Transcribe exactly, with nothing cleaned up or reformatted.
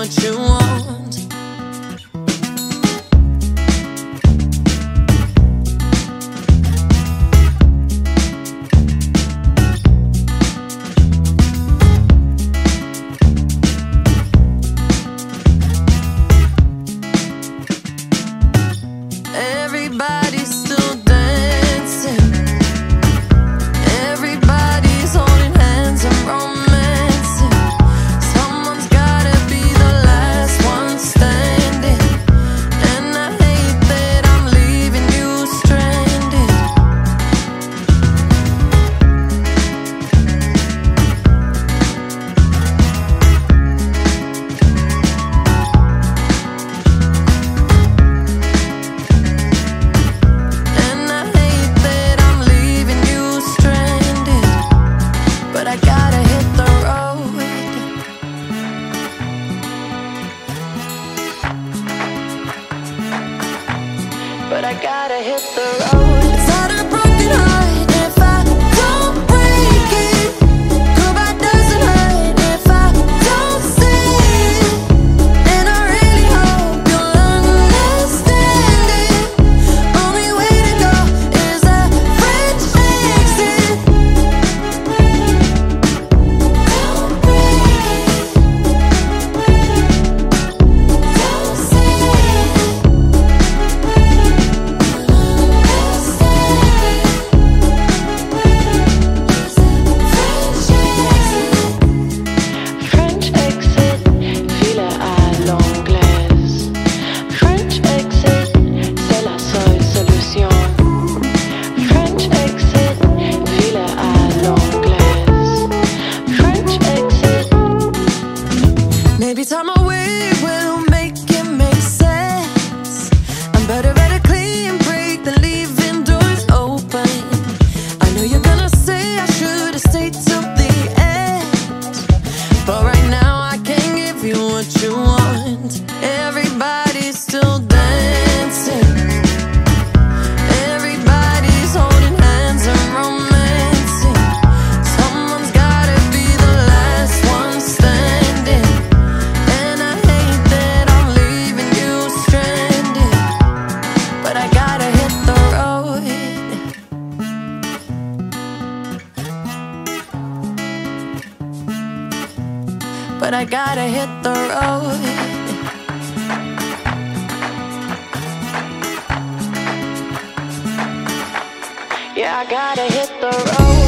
what you want. Everybody's still dancing. Everybody's holding hands and romancing. Someone's gotta be the last one standing. And I hate that I'm leaving you stranded. And I hate that I'm leaving you stranded. But I gotta hit the road. But I gotta hit the road. It's not a broken heart if I don't break it. Goodbye doesn't hurt if I don't say it. And I really hope you'll understand it. Only way to go is a French exit. Don't break it. Don't say it. French exit, file à l'anglaise. French exit, c'est la seule solution. French exit, file à l'anglaise. French exit. Maybe time away will make it make sense. I'm better at a clean break than leaving doors open. I know you're gonna say I should've stayed till the end, but right now I can't give you what you want. Everybody's still dancing. Everybody's holding hands and romancing. Someone's gotta be the last one standing. And I hate that I'm leaving you stranded. But I gotta hit the road. But I gotta hit the road. Yeah, I gotta hit the road.